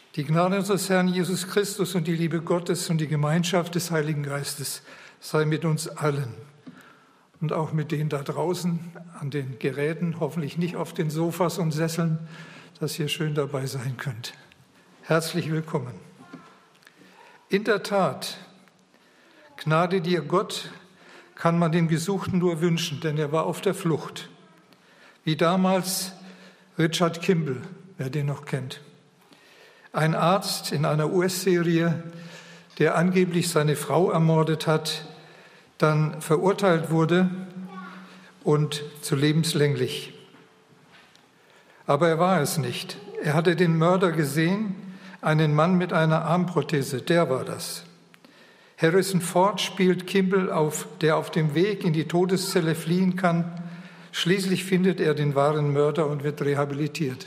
Die Gnade unseres Herrn Jesus Christus und die Liebe Gottes und die Gemeinschaft des Heiligen Geistes sei mit uns allen und auch mit denen da draußen an den Geräten, hoffentlich nicht auf den Sofas und Sesseln, dass ihr schön dabei sein könnt. Herzlich willkommen. In der Tat, Gnade dir Gott, kann man dem Gesuchten nur wünschen, denn er war auf der Flucht. Wie damals Richard Kimball, wer den noch kennt. Ein Arzt in einer US-Serie, der angeblich seine Frau ermordet hat, dann verurteilt wurde und zu lebenslänglich. Aber er war es nicht. Er hatte den Mörder gesehen, einen Mann mit einer Armprothese, der war das. Harrison Ford spielt Kimball der auf dem Weg in die Todeszelle fliehen kann. Schließlich findet er den wahren Mörder und wird rehabilitiert.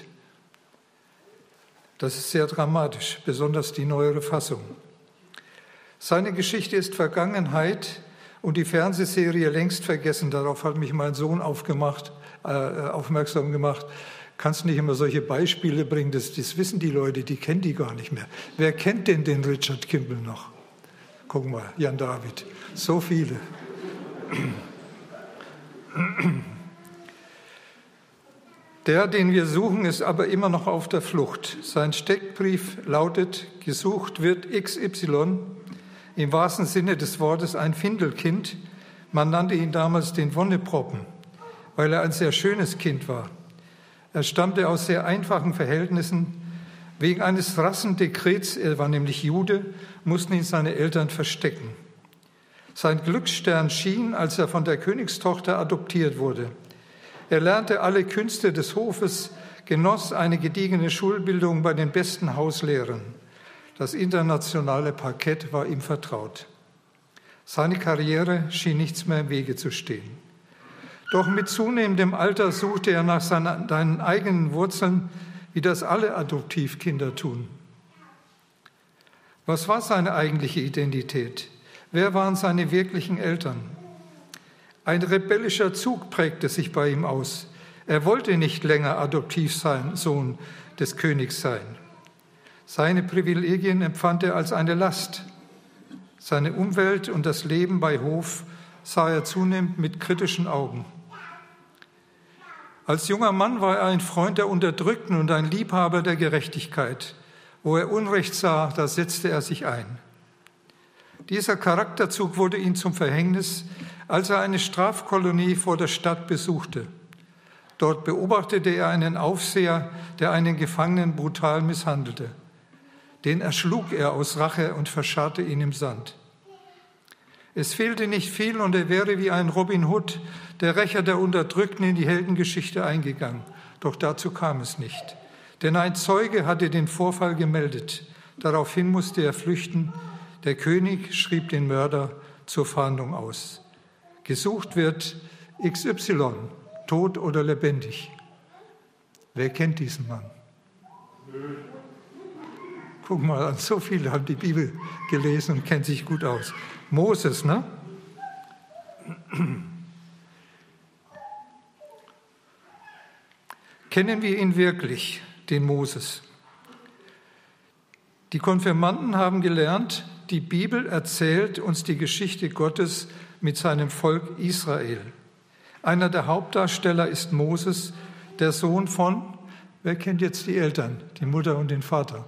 Das ist sehr dramatisch, besonders die neuere Fassung. Seine Geschichte ist Vergangenheit und die Fernsehserie längst vergessen. Darauf hat mich mein Sohn aufmerksam gemacht. Kannst nicht immer solche Beispiele bringen, das wissen die Leute, die kennen die gar nicht mehr. Wer kennt denn den Richard Kimball noch? Guck mal, Jan David, so viele. Der, den wir suchen, ist aber immer noch auf der Flucht. Sein Steckbrief lautet, gesucht wird XY, im wahrsten Sinne des Wortes ein Findelkind. Man nannte ihn damals den Wonneproppen, weil er ein sehr schönes Kind war. Er stammte aus sehr einfachen Verhältnissen. Wegen eines Rassendekrets, er war nämlich Jude, mussten ihn seine Eltern verstecken. Sein Glücksstern schien, als er von der Königstochter adoptiert wurde. Er lernte alle Künste des Hofes, genoss eine gediegene Schulbildung bei den besten Hauslehrern. Das internationale Parkett war ihm vertraut. Seine Karriere schien nichts mehr im Wege zu stehen. Doch mit zunehmendem Alter suchte er nach seinen eigenen Wurzeln, wie das alle Adoptivkinder tun. Was war seine eigentliche Identität? Wer waren seine wirklichen Eltern? Ein rebellischer Zug prägte sich bei ihm aus. Er wollte nicht länger Adoptivsohn des Königs sein. Seine Privilegien empfand er als eine Last. Seine Umwelt und das Leben bei Hof sah er zunehmend mit kritischen Augen. Als junger Mann war er ein Freund der Unterdrückten und ein Liebhaber der Gerechtigkeit. Wo er Unrecht sah, da setzte er sich ein. Dieser Charakterzug wurde ihm zum Verhängnis, als er eine Strafkolonie vor der Stadt besuchte. Dort beobachtete er einen Aufseher, der einen Gefangenen brutal misshandelte. Den erschlug er aus Rache und verscharrte ihn im Sand. Es fehlte nicht viel und er wäre wie ein Robin Hood, der Rächer der Unterdrückten, in die Heldengeschichte eingegangen. Doch dazu kam es nicht. Denn ein Zeuge hatte den Vorfall gemeldet. Daraufhin musste er flüchten. Der König schrieb den Mörder zur Fahndung aus. Gesucht wird XY, tot oder lebendig. Wer kennt diesen Mann? Guck mal an, so viele haben die Bibel gelesen und kennen sich gut aus. Moses, ne? Kennen wir ihn wirklich, den Moses? Die Konfirmanden haben gelernt, die Bibel erzählt uns die Geschichte Gottes mit seinem Volk Israel. Einer der Hauptdarsteller ist Moses, der Sohn von, wer kennt jetzt die Eltern, die Mutter und den Vater?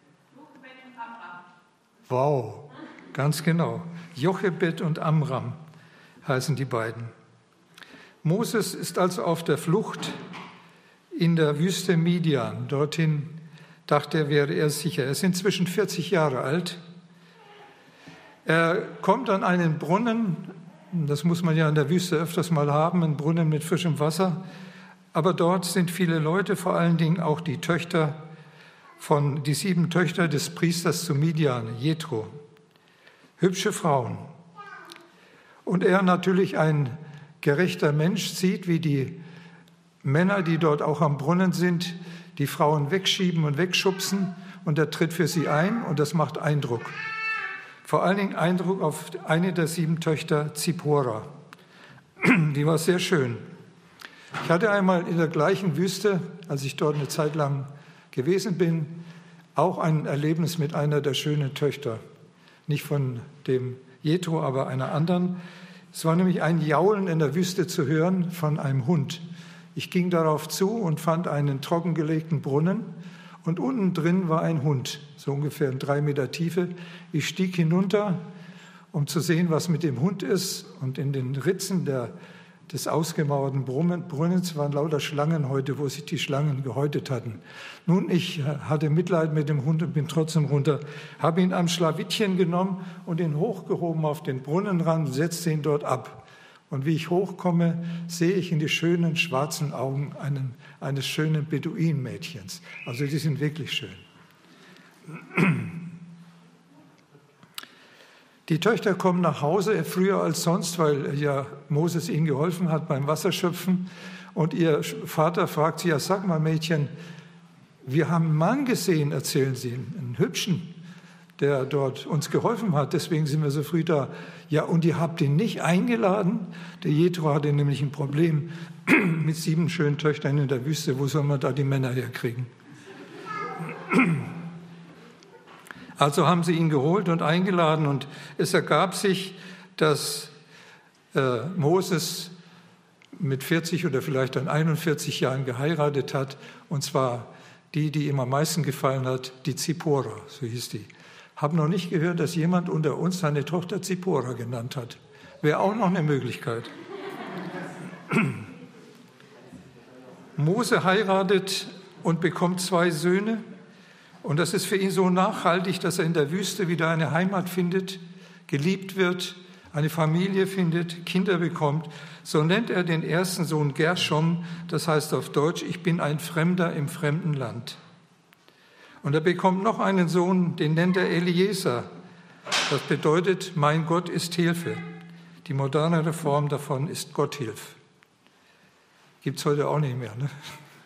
Wow, ganz genau. Jochebed und Amram heißen die beiden. Moses ist also auf der Flucht in der Wüste Midian. Dorthin dachte er, wäre er sicher. Er ist inzwischen 40 Jahre alt. Er kommt an einen Brunnen, das muss man ja in der Wüste öfters mal haben, einen Brunnen mit frischem Wasser. Aber dort sind viele Leute, vor allen Dingen auch die 7 Töchter des Priesters zu Midian, Jethro. Hübsche Frauen. Und er natürlich ein gerechter Mensch sieht, wie die Männer, die dort auch am Brunnen sind, die Frauen wegschieben und wegschubsen und er tritt für sie ein und das macht Eindruck. Vor allen Dingen Eindruck auf eine der 7 Töchter, Zippora. Die war sehr schön. Ich hatte einmal in der gleichen Wüste, als ich dort eine Zeit lang gewesen bin, auch ein Erlebnis mit einer der schönen Töchter. Nicht von dem Jethro, aber einer anderen. Es war nämlich ein Jaulen in der Wüste zu hören von einem Hund. Ich ging darauf zu und fand einen trockengelegten Brunnen und unten drin war ein Hund, so ungefähr in 3 Meter Tiefe. Ich stieg hinunter, um zu sehen, was mit dem Hund ist, und in den Ritzen des ausgemauerten Brunnens waren lauter Schlangenhäute, wo sich die Schlangen gehäutet hatten. Nun, ich hatte Mitleid mit dem Hund und bin trotzdem runter, habe ihn am Schlawittchen genommen und ihn hochgehoben auf den Brunnenrand und setzte ihn dort ab. Und wie ich hochkomme, sehe ich in die schönen schwarzen Augen eines schönen Beduinenmädchens. Also die sind wirklich schön. Die Töchter kommen nach Hause früher als sonst, weil ja Moses ihnen geholfen hat beim Wasserschöpfen. Und ihr Vater fragt sie, ja, sag mal Mädchen, wir haben einen Mann gesehen, erzählen sie, einen hübschen, der dort uns geholfen hat, deswegen sind wir so früh da. Ja, und ihr habt ihn nicht eingeladen? Der Jethro hatte nämlich ein Problem mit 7 schönen Töchtern in der Wüste. Wo soll man da die Männer herkriegen? Also haben sie ihn geholt und eingeladen, und es ergab sich, dass Moses mit 40 oder vielleicht dann 41 Jahren geheiratet hat, und zwar die ihm am meisten gefallen hat, die Zippora, so hieß die. Habe noch nicht gehört, dass jemand unter uns seine Tochter Zippora genannt hat. Wäre auch noch eine Möglichkeit. Mose heiratet und bekommt 2 Söhne. Und das ist für ihn so nachhaltig, dass er in der Wüste wieder eine Heimat findet, geliebt wird, eine Familie findet, Kinder bekommt. So nennt er den ersten Sohn Gershom, das heißt auf Deutsch, ich bin ein Fremder im fremden Land. Und er bekommt noch einen Sohn, den nennt er Eliezer. Das bedeutet, mein Gott ist Hilfe. Die modernere Form davon ist Gott hilf. Gibt es heute auch nicht mehr, ne?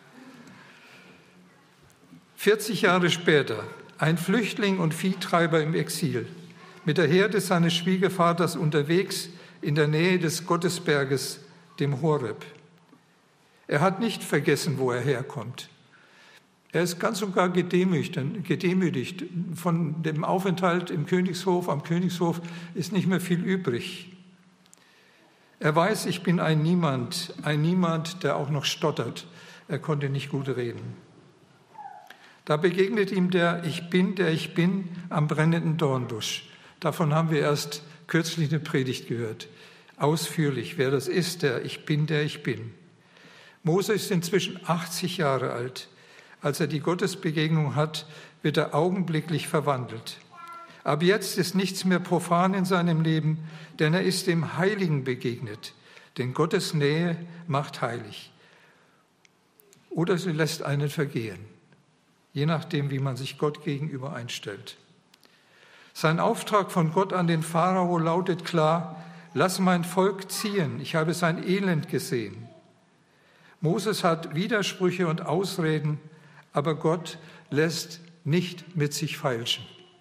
40 Jahre später, ein Flüchtling und Viehtreiber im Exil, mit der Herde seines Schwiegervaters unterwegs in der Nähe des Gottesberges, dem Horeb. Er hat nicht vergessen, wo er herkommt. Er ist ganz und gar gedemütigt. Von dem Aufenthalt im Königshof, am Königshof ist nicht mehr viel übrig. Er weiß, ich bin ein Niemand, der auch noch stottert. Er konnte nicht gut reden. Da begegnet ihm der ich bin, am brennenden Dornbusch. Davon haben wir erst kürzlich eine Predigt gehört. Ausführlich, wer das ist, der ich bin. Mose ist inzwischen 80 Jahre alt. Als er die Gottesbegegnung hat, wird er augenblicklich verwandelt. Aber jetzt ist nichts mehr profan in seinem Leben, denn er ist dem Heiligen begegnet. Denn Gottes Nähe macht heilig. Oder sie lässt einen vergehen, je nachdem, wie man sich Gott gegenüber einstellt. Sein Auftrag von Gott an den Pharao lautet klar: Lass mein Volk ziehen, ich habe sein Elend gesehen. Moses hat Widersprüche und Ausreden, aber Gott lässt nicht mit sich feilschen.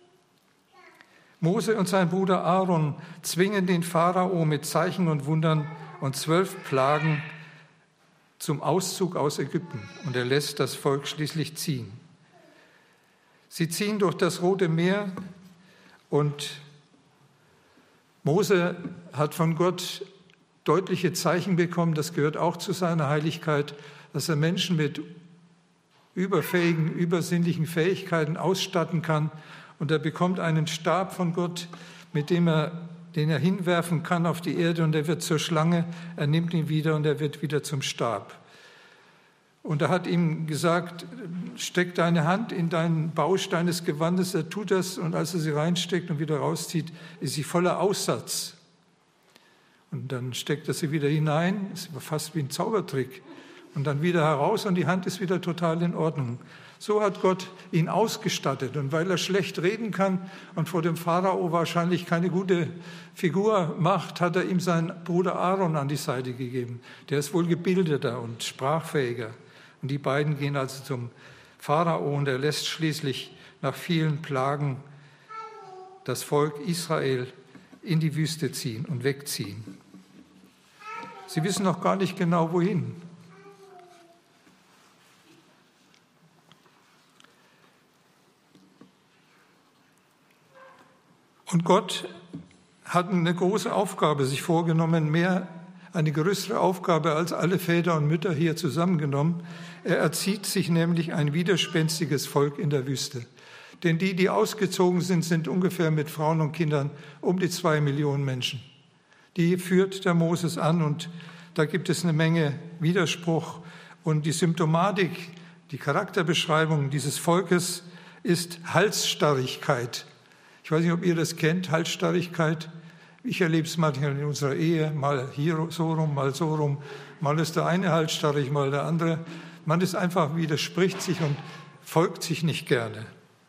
Mose und sein Bruder Aaron zwingen den Pharao mit Zeichen und Wundern und 12 Plagen zum Auszug aus Ägypten, und er lässt das Volk schließlich ziehen. Sie ziehen durch das Rote Meer, und Mose hat von Gott deutliche Zeichen bekommen, das gehört auch zu seiner Heiligkeit, dass er Menschen mit überfähigen, übersinnlichen Fähigkeiten ausstatten kann. Und er bekommt einen Stab von Gott, den er hinwerfen kann auf die Erde, und er wird zur Schlange, er nimmt ihn wieder und er wird wieder zum Stab. Und er hat ihm gesagt, steck deine Hand in deinen Bausch deines Gewandes, er tut das, und als er sie reinsteckt und wieder rauszieht, ist sie voller Aussatz. Und dann steckt er sie wieder hinein, ist fast wie ein Zaubertrick, und dann wieder heraus und die Hand ist wieder total in Ordnung. So hat Gott ihn ausgestattet, und weil er schlecht reden kann und vor dem Pharao wahrscheinlich keine gute Figur macht, hat er ihm seinen Bruder Aaron an die Seite gegeben. Der ist wohl gebildeter und sprachfähiger. Und die beiden gehen also zum Pharao, und er lässt schließlich nach vielen Plagen das Volk Israel in die Wüste ziehen und wegziehen. Sie wissen noch gar nicht genau, wohin. Und Gott hat eine große Aufgabe sich vorgenommen, eine größere Aufgabe als alle Väter und Mütter hier zusammengenommen. Er erzieht sich nämlich ein widerspenstiges Volk in der Wüste. Denn die ausgezogen sind, sind ungefähr mit Frauen und Kindern um die 2 Millionen Menschen. Die führt der Moses an und da gibt es eine Menge Widerspruch. Und die Symptomatik, die Charakterbeschreibung dieses Volkes ist Halsstarrigkeit. Ich weiß nicht, ob ihr das kennt, Halsstarrigkeit. Ich erlebe es manchmal in unserer Ehe, mal hier so rum, mal so rum. Mal ist der eine halsstarrig, mal der andere. Man ist einfach, widerspricht sich und folgt sich nicht gerne.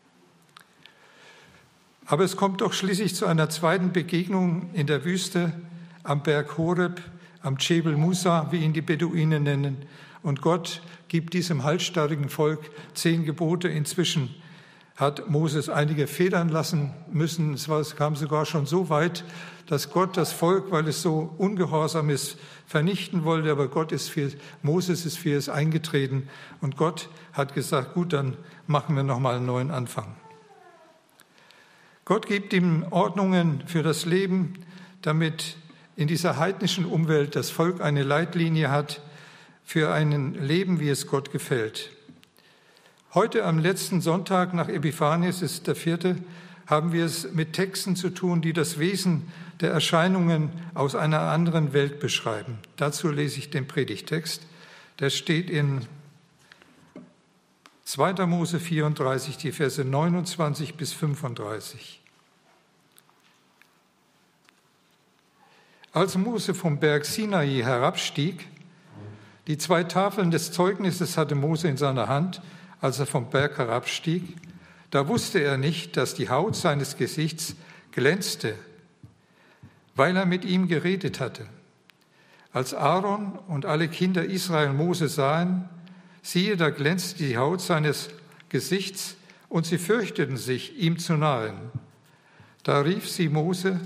Aber es kommt doch schließlich zu einer zweiten Begegnung in der Wüste am Berg Horeb, am Dschebel Musa, wie ihn die Beduinen nennen. Und Gott gibt diesem halsstarrigen Volk 10 Gebote. Inzwischen hat Moses einige federn lassen müssen. Es kam sogar schon so weit, dass Gott das Volk, weil es so ungehorsam ist, vernichten wollte. Aber Moses ist für es eingetreten. Und Gott hat gesagt, gut, dann machen wir nochmal einen neuen Anfang. Gott gibt ihm Ordnungen für das Leben, damit in dieser heidnischen Umwelt das Volk eine Leitlinie hat für ein Leben, wie es Gott gefällt. Heute am letzten Sonntag nach Epiphanias, ist der 4., haben wir es mit Texten zu tun, die das Wesen der Erscheinungen aus einer anderen Welt beschreiben. Dazu lese ich den Predigtext. Der steht in 2. Mose 34, die Verse 29 bis 35. Als Mose vom Berg Sinai herabstieg, die 2 Tafeln des Zeugnisses hatte Mose in seiner Hand, als er vom Berg herabstieg, da wusste er nicht, dass die Haut seines Gesichts glänzte, weil er mit ihm geredet hatte. Als Aaron und alle Kinder Israel Mose sahen, siehe, da glänzte die Haut seines Gesichts, und sie fürchteten sich, ihm zu nahen. Da rief sie Mose,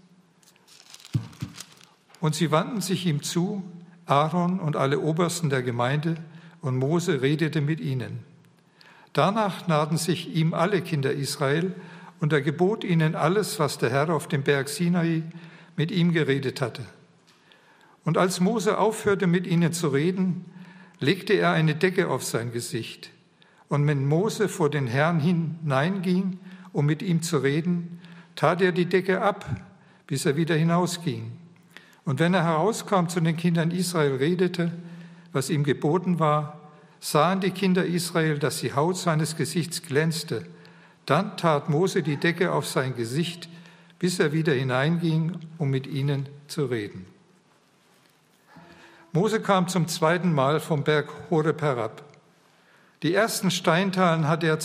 und sie wandten sich ihm zu, Aaron und alle Obersten der Gemeinde, und Mose redete mit ihnen. Danach nahten sich ihm alle Kinder Israel, und er gebot ihnen alles, was der Herr auf dem Berg Sinai mit ihm geredet hatte. Und als Mose aufhörte, mit ihnen zu reden, legte er eine Decke auf sein Gesicht. Und wenn Mose vor den Herrn hineinging, um mit ihm zu reden, tat er die Decke ab, bis er wieder hinausging. Und wenn er herauskam zu den Kindern Israel redete, was ihm geboten war, sahen die Kinder Israel, dass die Haut seines Gesichts glänzte. Dann tat Mose die Decke auf sein Gesicht, bis er wieder hineinging, um mit ihnen zu reden. Mose kam zum 2. Mal vom Berg Horeb herab. Die ersten Steintafeln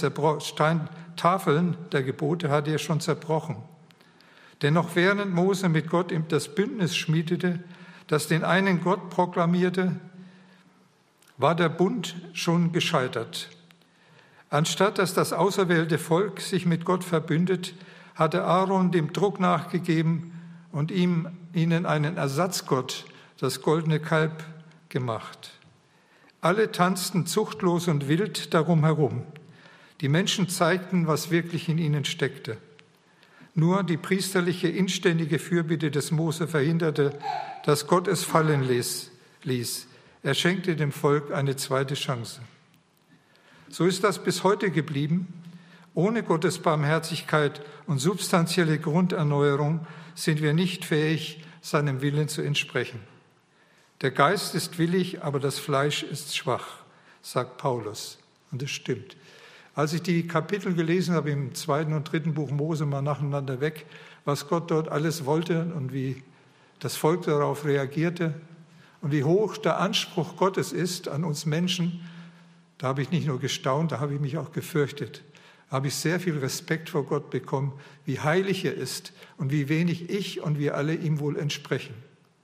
der Gebote hatte er schon zerbrochen. Denn noch während Mose mit Gott das Bündnis schmiedete, das den einen Gott proklamierte, war der Bund schon gescheitert. Anstatt dass das auserwählte Volk sich mit Gott verbündet, hatte Aaron dem Druck nachgegeben und ihnen einen Ersatzgott, das goldene Kalb, gemacht. Alle tanzten zuchtlos und wild darum herum. Die Menschen zeigten, was wirklich in ihnen steckte. Nur die priesterliche, inständige Fürbitte des Mose verhinderte, dass Gott es fallen ließ. Er schenkte dem Volk eine zweite Chance. So ist das bis heute geblieben. Ohne Gottes Barmherzigkeit und substanzielle Grunderneuerung sind wir nicht fähig, seinem Willen zu entsprechen. Der Geist ist willig, aber das Fleisch ist schwach, sagt Paulus. Und das stimmt. Als ich die Kapitel gelesen habe im 2. und 3. Buch Mose mal nacheinander weg, was Gott dort alles wollte und wie das Volk darauf reagierte und wie hoch der Anspruch Gottes ist an uns Menschen, da habe ich nicht nur gestaunt, da habe ich mich auch gefürchtet. Da habe ich sehr viel Respekt vor Gott bekommen, wie heilig er ist und wie wenig ich und wir alle ihm wohl entsprechen.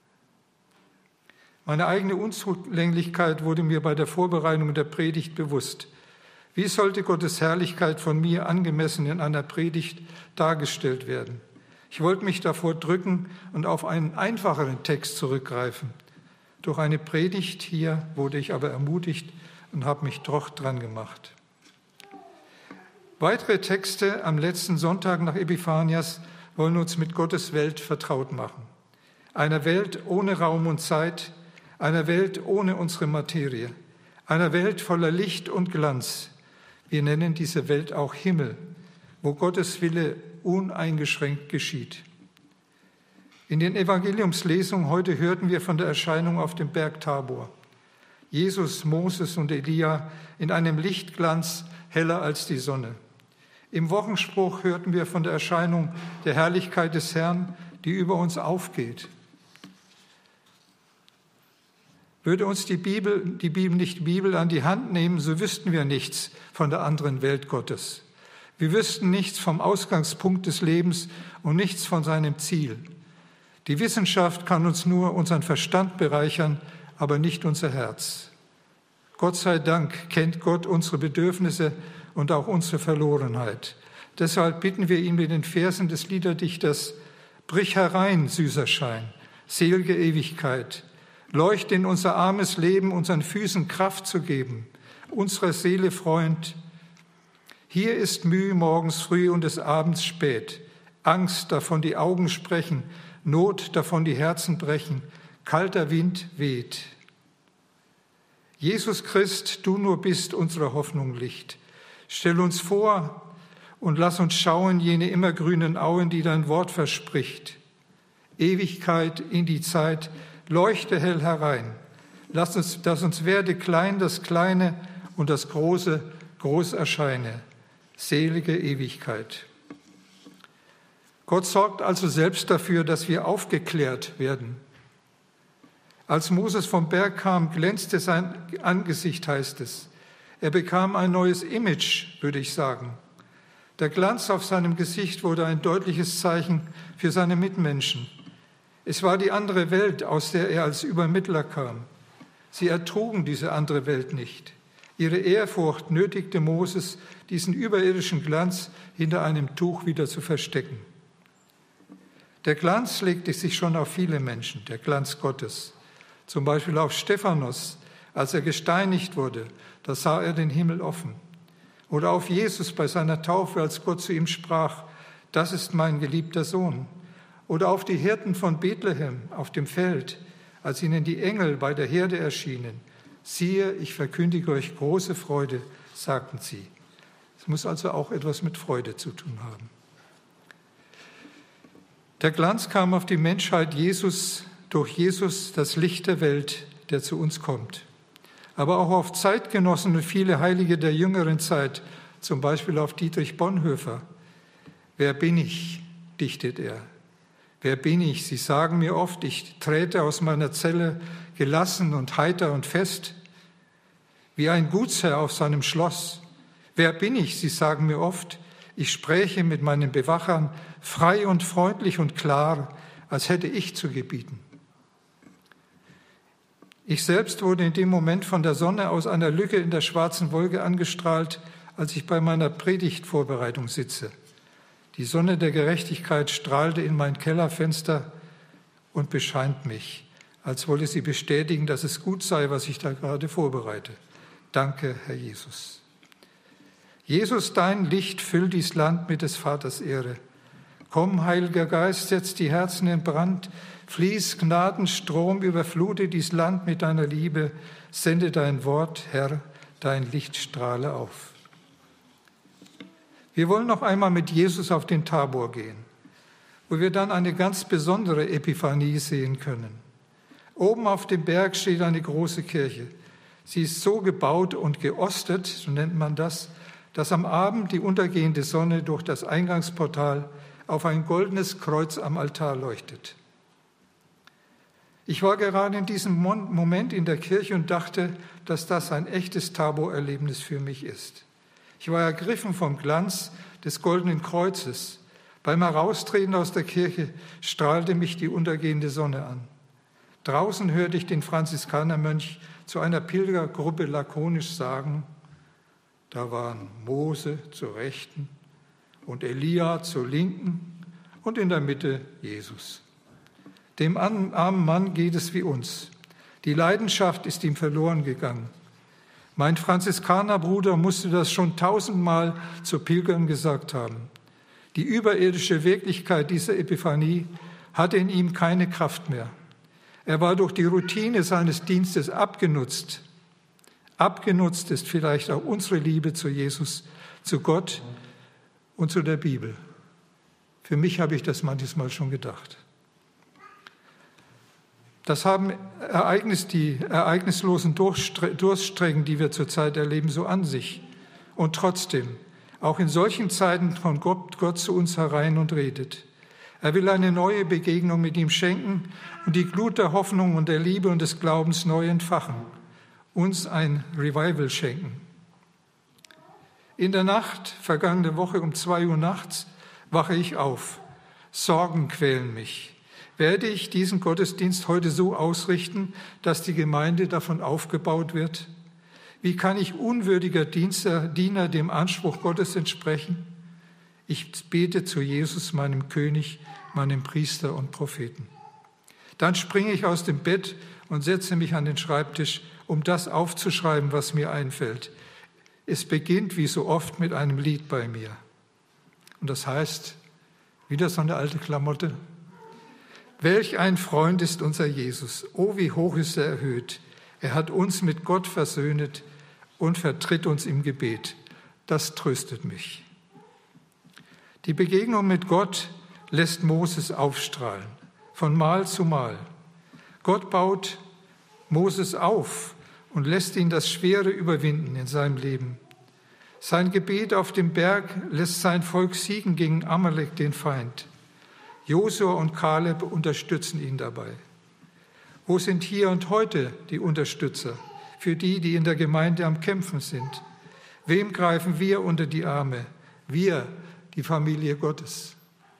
Meine eigene Unzulänglichkeit wurde mir bei der Vorbereitung der Predigt bewusst. Wie sollte Gottes Herrlichkeit von mir angemessen in einer Predigt dargestellt werden? Ich wollte mich davor drücken und auf einen einfacheren Text zurückgreifen. Durch eine Predigt hier wurde ich aber ermutigt und habe mich doch dran gemacht. Weitere Texte am letzten Sonntag nach Epiphanias wollen uns mit Gottes Welt vertraut machen. Einer Welt ohne Raum und Zeit, einer Welt ohne unsere Materie, einer Welt voller Licht und Glanz. Wir nennen diese Welt auch Himmel, wo Gottes Wille uneingeschränkt geschieht. In den Evangeliumslesungen heute hörten wir von der Erscheinung auf dem Berg Tabor. Jesus, Moses und Elia in einem Lichtglanz heller als die Sonne. Im Wochenspruch hörten wir von der Erscheinung der Herrlichkeit des Herrn, die über uns aufgeht. Würde uns die Bibel nicht die Bibel an die Hand nehmen, so wüssten wir nichts von der anderen Welt Gottes. Wir wüssten nichts vom Ausgangspunkt des Lebens und nichts von seinem Ziel. Die Wissenschaft kann uns nur unseren Verstand bereichern, aber nicht unser Herz. Gott sei Dank kennt Gott unsere Bedürfnisse und auch unsere Verlorenheit. Deshalb bitten wir ihn mit den Versen des Liederdichters: Brich herein, süßer Schein, sel'ge Ewigkeit, leuchte in unser armes Leben, unseren Füßen Kraft zu geben, unserer Seele Freund. Hier ist Mühe morgens früh und des Abends spät, Angst, davon die Augen sprechen, Not, davon die Herzen brechen, kalter Wind weht. Jesus Christ, du nur bist unserer Hoffnung Licht. Stell uns vor und lass uns schauen jene immergrünen Auen, die dein Wort verspricht. Ewigkeit in die Zeit, leuchte hell herein. Dass uns werde klein das Kleine und das Große groß erscheine. Selige Ewigkeit. Gott sorgt also selbst dafür, dass wir aufgeklärt werden. Als Moses vom Berg kam, glänzte sein Angesicht, heißt es. Er bekam ein neues Image, würde ich sagen. Der Glanz auf seinem Gesicht wurde ein deutliches Zeichen für seine Mitmenschen. Es war die andere Welt, aus der er als Übermittler kam. Sie ertrugen diese andere Welt nicht. Ihre Ehrfurcht nötigte Moses, diesen überirdischen Glanz hinter einem Tuch wieder zu verstecken. Der Glanz legte sich schon auf viele Menschen, der Glanz Gottes. Zum Beispiel auf Stephanus, als er gesteinigt wurde, da sah er den Himmel offen. Oder auf Jesus bei seiner Taufe, als Gott zu ihm sprach: Das ist mein geliebter Sohn. Oder auf die Hirten von Bethlehem auf dem Feld, als ihnen die Engel bei der Herde erschienen. Siehe, ich verkündige euch große Freude, sagten sie. Es muss also auch etwas mit Freude zu tun haben. Der Glanz kam auf die Menschheit durch Jesus, das Licht der Welt, der zu uns kommt. Aber auch auf Zeitgenossen und viele Heilige der jüngeren Zeit, zum Beispiel auf Dietrich Bonhoeffer. Wer bin ich, dichtet er. Wer bin ich? Sie sagen mir oft, ich trete aus meiner Zelle gelassen und heiter und fest, wie ein Gutsherr auf seinem Schloss. Wer bin ich? Sie sagen mir oft, ich spräche mit meinen Bewachern frei und freundlich und klar, als hätte ich zu gebieten. Ich selbst wurde in dem Moment von der Sonne aus einer Lücke in der schwarzen Wolke angestrahlt, als ich bei meiner Predigtvorbereitung sitze. Die Sonne der Gerechtigkeit strahlte in mein Kellerfenster und bescheint mich, als wolle sie bestätigen, dass es gut sei, was ich da gerade vorbereite. Danke, Herr Jesus. Jesus, dein Licht füllt dies Land mit des Vaters Ehre. Komm, Heiliger Geist, setz die Herzen in Brand, fließ Gnadenstrom, überflute dies Land mit deiner Liebe, sende dein Wort, Herr, dein Licht strahle auf. Wir wollen noch einmal mit Jesus auf den Tabor gehen, wo wir dann eine ganz besondere Epiphanie sehen können. Oben auf dem Berg steht eine große Kirche. Sie ist so gebaut und geostet, so nennt man das, dass am Abend die untergehende Sonne durch das Eingangsportal auf ein goldenes Kreuz am Altar leuchtet. Ich war gerade in diesem Moment in der Kirche und dachte, dass das ein echtes Tabor-Erlebnis für mich ist. Ich war ergriffen vom Glanz des goldenen Kreuzes. Beim Heraustreten aus der Kirche strahlte mich die untergehende Sonne an. Draußen hörte ich den Franziskanermönch zu einer Pilgergruppe lakonisch sagen: Da waren Mose zur Rechten und Elia zur Linken und in der Mitte Jesus. Dem armen Mann geht es wie uns. Die Leidenschaft ist ihm verloren gegangen. Mein Franziskanerbruder musste das schon 1000-mal zu Pilgern gesagt haben. Die überirdische Wirklichkeit dieser Epiphanie hatte in ihm keine Kraft mehr. Er war durch die Routine seines Dienstes abgenutzt. Abgenutzt ist vielleicht auch unsere Liebe zu Jesus, zu Gott und zu der Bibel. Für mich habe ich das manches Mal schon gedacht. Das haben die ereignislosen Durststrecken, die wir zurzeit erleben, so an sich. Und trotzdem, auch in solchen Zeiten kommt Gott zu uns herein und redet. Er will eine neue Begegnung mit ihm schenken und die Glut der Hoffnung und der Liebe und des Glaubens neu entfachen, uns ein Revival schenken. In der Nacht, vergangene Woche um 2 Uhr nachts, wache ich auf. Sorgen quälen mich. Werde ich diesen Gottesdienst heute so ausrichten, dass die Gemeinde davon aufgebaut wird? Wie kann ich unwürdiger Diener dem Anspruch Gottes entsprechen? Ich bete zu Jesus, meinem König, meinem Priester und Propheten. Dann springe ich aus dem Bett und setze mich an den Schreibtisch, um das aufzuschreiben, was mir einfällt. Es beginnt wie so oft mit einem Lied bei mir. Und das heißt, wieder so eine alte Klamotte. Welch ein Freund ist unser Jesus. Oh, wie hoch ist er erhöht. Er hat uns mit Gott versöhnet und vertritt uns im Gebet. Das tröstet mich. Die Begegnung mit Gott lässt Moses aufstrahlen, von Mal zu Mal. Gott baut Moses auf und lässt ihn das Schwere überwinden in seinem Leben. Sein Gebet auf dem Berg lässt sein Volk siegen gegen Amalek, den Feind. Josua und Kaleb unterstützen ihn dabei. Wo sind hier und heute die Unterstützer für die in der Gemeinde am Kämpfen sind? Wem greifen wir unter die Arme? Wir, die Familie Gottes.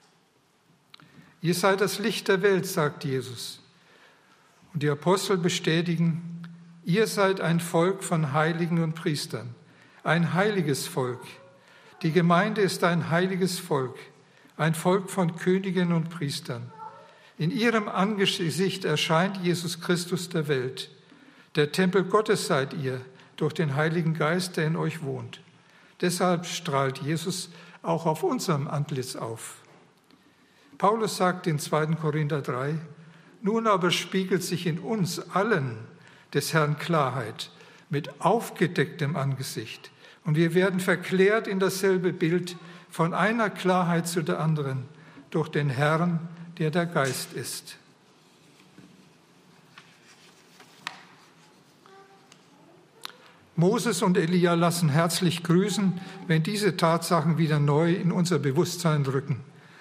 Ihr seid das Licht der Welt, sagt Jesus. Und die Apostel bestätigen, ihr seid ein Volk von Heiligen und Priestern, ein heiliges Volk. Die Gemeinde ist ein heiliges Volk, ein Volk von Königen und Priestern. In ihrem Angesicht erscheint Jesus Christus der Welt. Der Tempel Gottes seid ihr, durch den Heiligen Geist, der in euch wohnt. Deshalb strahlt Jesus auch auf unserem Antlitz auf. Paulus sagt in 2. Korinther 3, nun aber spiegelt sich in uns allen des Herrn Klarheit mit aufgedecktem Angesicht. Und wir werden verklärt in dasselbe Bild von einer Klarheit zu der anderen durch den Herrn, der der Geist ist. Moses und Elia lassen herzlich grüßen, wenn diese Tatsachen wieder neu in unser Bewusstsein rücken.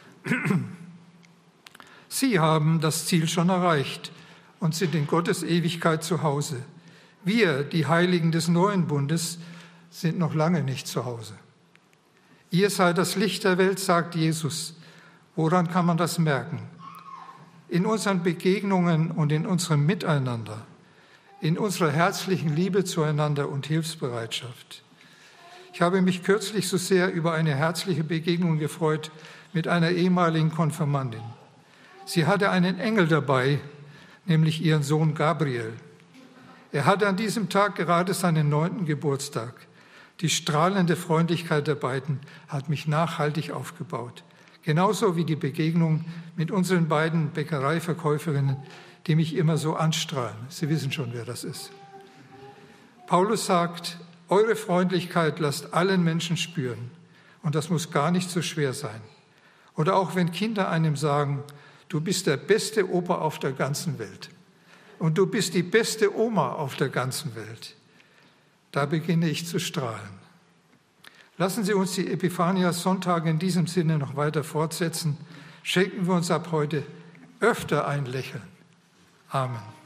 Sie haben das Ziel schon erreicht und sind in Gottes Ewigkeit zu Hause. Wir, die Heiligen des neuen Bundes, sind noch lange nicht zu Hause. Ihr seid das Licht der Welt, sagt Jesus. Woran kann man das merken? In unseren Begegnungen und in unserem Miteinander, in unserer herzlichen Liebe zueinander und Hilfsbereitschaft. Ich habe mich kürzlich so sehr über eine herzliche Begegnung gefreut mit einer ehemaligen Konfirmandin. Sie hatte einen Engel dabei, nämlich ihren Sohn Gabriel. Er hatte an diesem Tag gerade seinen 9. Geburtstag. Die strahlende Freundlichkeit der beiden hat mich nachhaltig aufgebaut. Genauso wie die Begegnung mit unseren beiden Bäckereiverkäuferinnen, die mich immer so anstrahlen. Sie wissen schon, wer das ist. Paulus sagt, eure Freundlichkeit lasst allen Menschen spüren. Und das muss gar nicht so schwer sein. Oder auch wenn Kinder einem sagen, du bist der beste Opa auf der ganzen Welt. Und du bist die beste Oma auf der ganzen Welt. Da beginne ich zu strahlen. Lassen Sie uns die Epiphania-Sonntage in diesem Sinne noch weiter fortsetzen. Schenken wir uns ab heute öfter ein Lächeln. Amen.